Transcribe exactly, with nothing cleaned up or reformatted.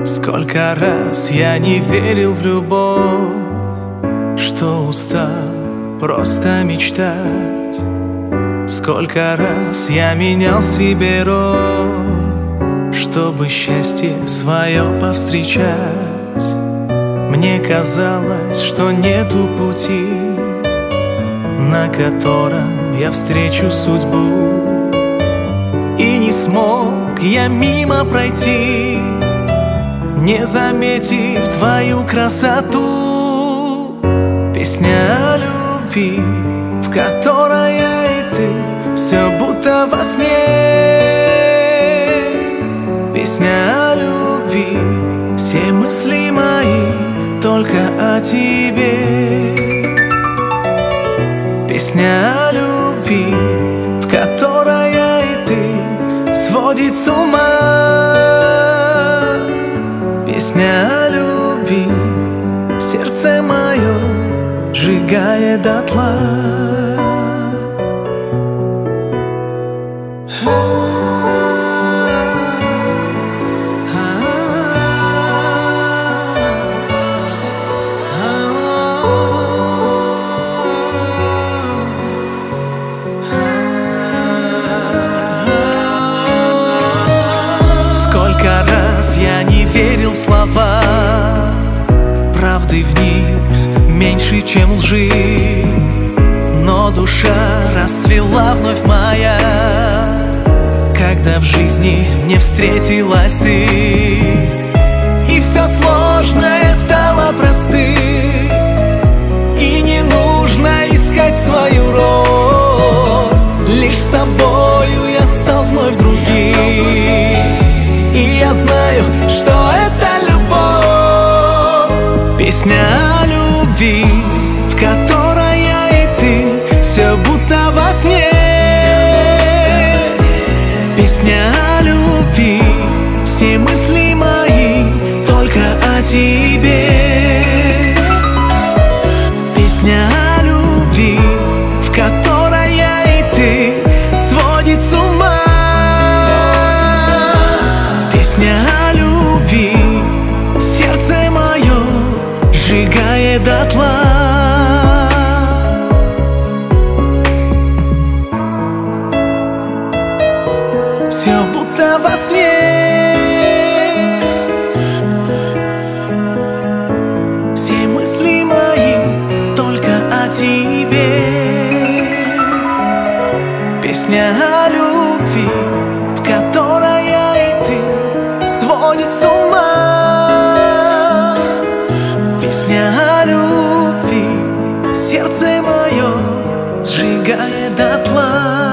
Сколько раз я не верил в любовь, что устал просто мечтать. Сколько раз я менял себе роль, чтобы счастье свое повстречать. Мне казалось, что нету пути, на котором я встречу судьбу. И не смог я мимо пройти, не заметив твою красоту. Песня о любви, в которой я и ты, все будто во сне. Песня о любви, все мысли мои только о тебе. Песня о любви, в которой я и ты, сводит с ума. Песня о любви, сердце мое сжигает дотла. Сколько раз я не верил в слова, правды в них меньше, чем лжи. Но душа расцвела вновь моя, когда в жизни мне встретилась ты. И все сложное стало простым, и не нужно искать свою роль. Лишь с тобою я стал вновь другим. И я знаю, что это любовь. Песня о любви, в которой я и ты, все будто во сне. Песня о любви, все мысли мои только о тебе. Песня о любви, в которой я и ты, сводит с ума. Песня о любви, сердце мое сжигает дотла. Все будто во сне. Все мысли мои только о тебе. Песня о любви, в которой я и ты, сводит с ума. Песня о любви, сердце мое сжигает дотла.